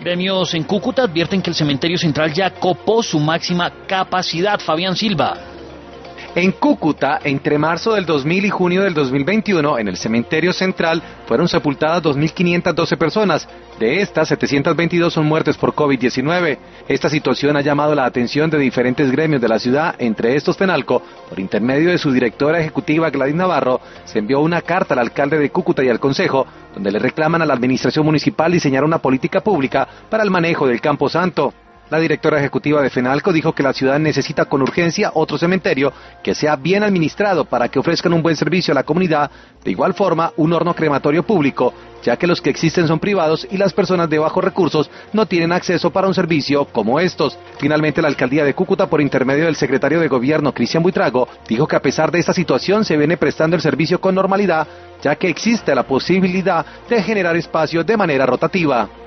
Gremios en Cúcuta advierten que el cementerio central ya copó su máxima capacidad. Fabián Silva. En Cúcuta, entre marzo del 2000 y junio del 2021, en el cementerio central fueron sepultadas 2.512 personas. De estas, 722 son muertes por COVID-19. Esta situación ha llamado la atención de diferentes gremios de la ciudad, entre estos Fenalco. Por intermedio de su directora ejecutiva Gladys Navarro, se envió una carta al alcalde de Cúcuta y al Consejo, donde le reclaman a la administración municipal diseñar una política pública para el manejo del Campo Santo. La directora ejecutiva de Fenalco dijo que la ciudad necesita con urgencia otro cementerio que sea bien administrado para que ofrezcan un buen servicio a la comunidad, de igual forma un horno crematorio público, ya que los que existen son privados y las personas de bajos recursos no tienen acceso para un servicio como estos. Finalmente, la alcaldía de Cúcuta, por intermedio del secretario de Gobierno, Cristian Buitrago, dijo que a pesar de esta situación se viene prestando el servicio con normalidad, ya que existe la posibilidad de generar espacios de manera rotativa.